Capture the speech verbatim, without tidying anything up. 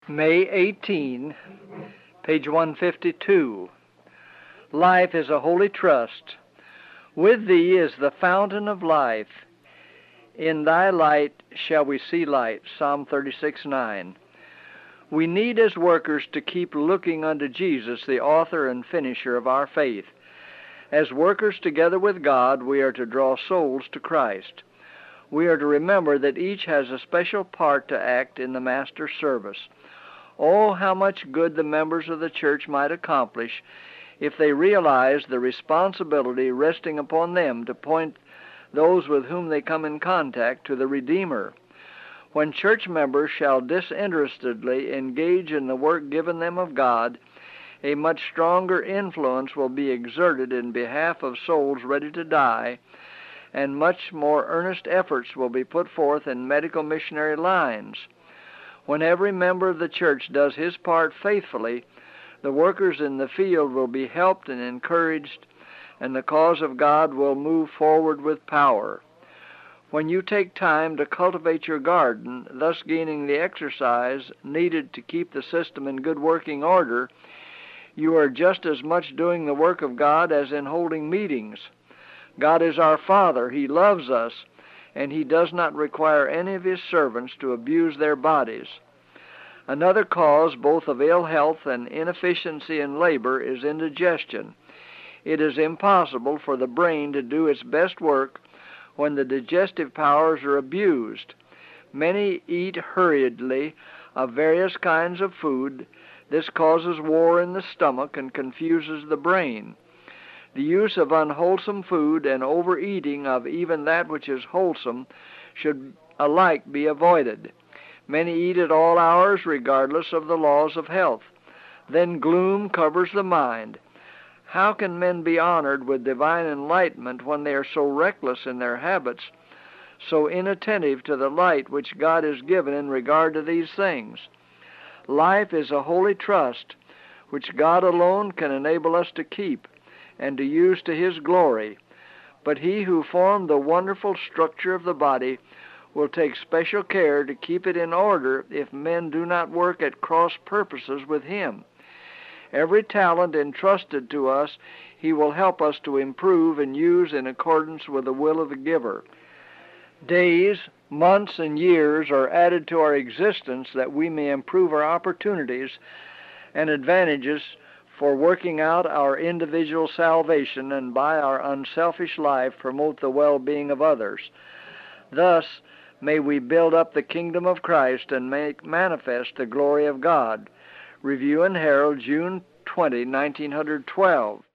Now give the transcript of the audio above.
May eighteenth, page one fifty-two. Life is a holy trust. With thee is the fountain of life. In thy light shall we see light. Psalm thirty-six nine. We need as workers to keep looking unto Jesus, the author and finisher of our faith. As workers together with God, we are to draw souls to Christ. We are to remember that each has a special part to act in the Master's service. Oh, how much good the members of the church might accomplish if they realized the responsibility resting upon them to point those with whom they come in contact to the Redeemer. When church members shall disinterestedly engage in the work given them of God, a much stronger influence will be exerted in behalf of souls ready to die, and much more earnest efforts will be put forth in medical missionary lines. When every member of the church does his part faithfully, the workers in the field will be helped and encouraged, and the cause of God will move forward with power. When you take time to cultivate your garden, thus gaining the exercise needed to keep the system in good working order, you are just as much doing the work of God as in holding meetings. God is our Father. He loves us, and He does not require any of His servants to abuse their bodies. Another cause both of ill health and inefficiency in labor is indigestion. It is impossible for the brain to do its best work when the digestive powers are abused. Many eat hurriedly of various kinds of food. This causes war in the stomach and confuses the brain. The use of unwholesome food and overeating of even that which is wholesome should alike be avoided. Many eat at all hours regardless of the laws of health. Then gloom covers the mind. How can men be honored with divine enlightenment when they are so reckless in their habits, so inattentive to the light which God has given in regard to these things? Life is a holy trust which God alone can enable us to keep and to use to His glory. But He who formed the wonderful structure of the body will take special care to keep it in order if men do not work at cross purposes with Him. Every talent entrusted to us He will help us to improve and use in accordance with the will of the giver. Days, months, and years are added to our existence that we may improve our opportunities and advantages for working out our individual salvation and by our unselfish life promote the well-being of others. Thus may we build up the kingdom of Christ and make manifest the glory of God. Review and Herald, June twentieth, nineteen twelve.